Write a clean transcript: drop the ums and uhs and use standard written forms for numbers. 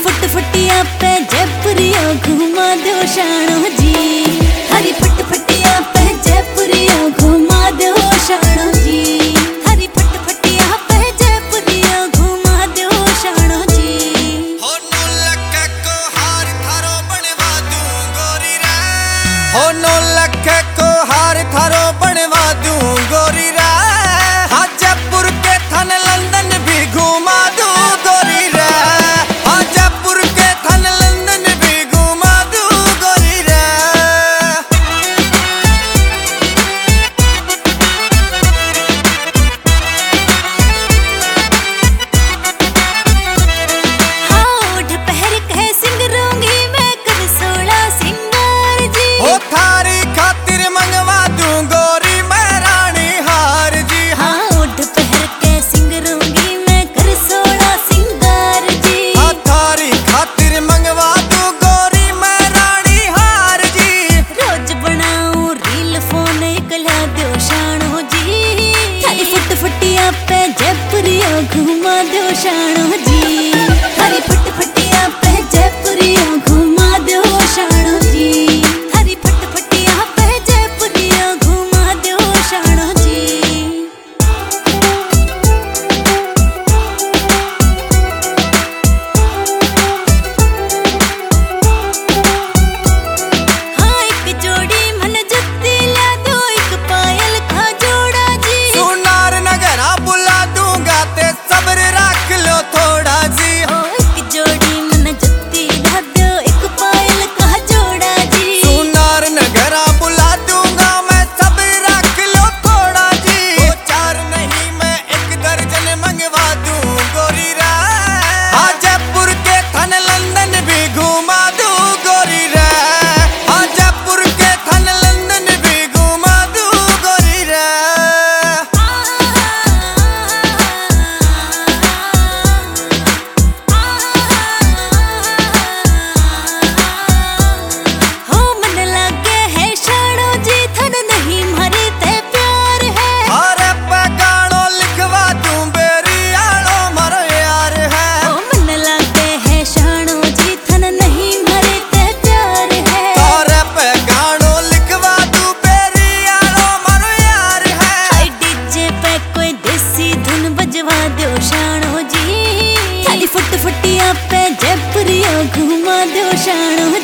Foot फुटिया पे जयपुरिया घुमा दो शानो जी। हरी फुट फुटिया पे जयपुरिया घुमा दो शानो जी। हरी फुट फुटिया पे जयपुरिया घुमा दो शानो जी। हो नौलख को हार थारो बनवा दूं गोरी रे। हो नौलख को हार थारो बनवा दूं गोरी रे। हाँ जयपुर के थन लंदन भी घुमा दूं गोरी रे। हाँ जयपुर के थन लंदन भी घुमा दूं गोरी रे। हाँ दोपहर कह सिंगरूंगी मैं कर 16 सिंगार जी। हो थारी खातिर मंगवा दूं गोरी मैं रानी हार जी। हाँ दोपहर कह सिंगरूंगी मैं कर 16 सिंगार जी। हाँ थारी खातिर मंगवा दूं गोरी मैं रानी हार जी। रोज बनाऊं रील फोन कला दो शानो जी। हरी फुट फुटिया पे जयपुरिया घुमा दो शानो जी। हरी फुट फुटिया पे जयपुरिया घुमा दो शानो जी। हरी फुट फुटिया पे जयपुरिया घुमा दो शानो जी। हाँ एक जोड़ी मन जुत्ती ला दो एक पायल का जोड़ा जी। सुनार नगरा बुला दूंगा ते सब्र रख लो थोड़ा जी। ओ एक जोड़ी मन जुत्ती ला दो एक पायल का जोड़ा जी। सुनार नगरा बुला दूंगा मैं सब्र रख लो थोड़ा जी। वो चार नहीं मैं एक दर्जन मंगवा दूं गोरी रे। हाँ जयपुर के थन लंदन भी घुमा दूं गोरी रे। हाँ जयपुर के थन लंदन भी घुमा दूं गोरी रे। हो मन लागे है शानो जी थन नहीं मारे ते प्यार है। अरे पे गानो लिखवा दूं बेरी आलो मारो यार है। हो मन लागे है शानो जी थन नहीं मारे ते प्यार है। अरे पे गानो लिखवा दूं बेरी आलो मारो यार है। हाय डीजे पे कोई देसी धुन बजवा दो शानो जी। हरी फुट फुटिया पे जयपुरिया घुमा दो शानो